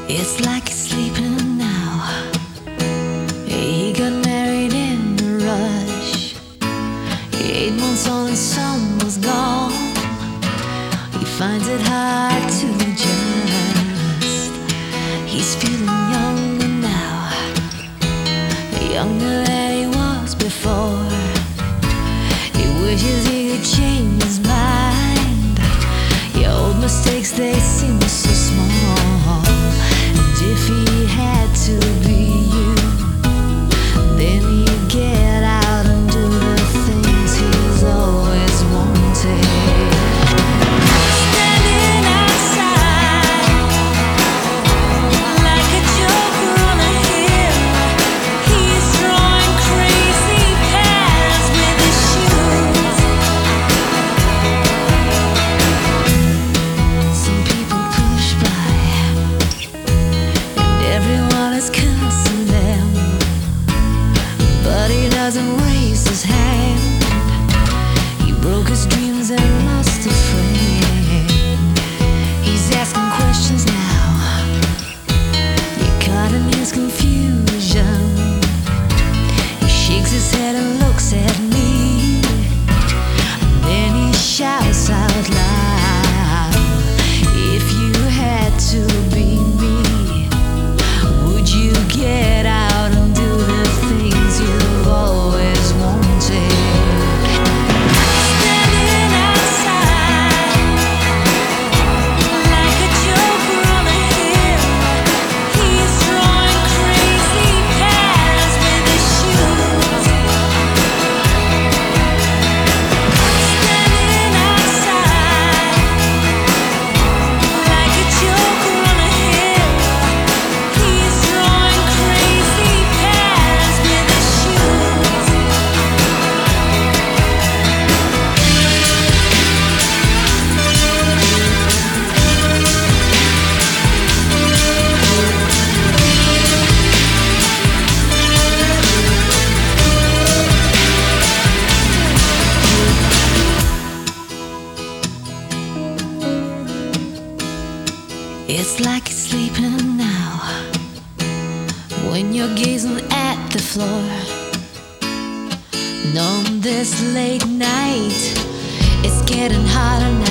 It's like he's sleeping now. He got married in a rush. 8 months old and son was gone. He finds it hard to adjust. He's feeling younger now, younger than he was before. He wishes he could change his mind. Your old mistakes, they seem so small. And if he had to be you, then he'd get out and do the things he's always wanted. Standing outside like a joker on a hill, he's drawing crazy paths with his shoes. Some people push by, and everyone is cussing them, but he doesn't raise his hand. He broke his dreams and lost a friend. He's asking questions now. You're caught in his confusion. He shakes his head and looks at me, and then he shouts out loud, if you had to be me, would you get out and do the things you've always wanted? Standing outside like a joker on a hill, he's drawing crazy paths with his shoes. Standing outside like a joker on a hill, he's drawing crazy paths with his shoes. It's like he's sleeping now when you're gazing at the floor. On this late night, it's getting harder now.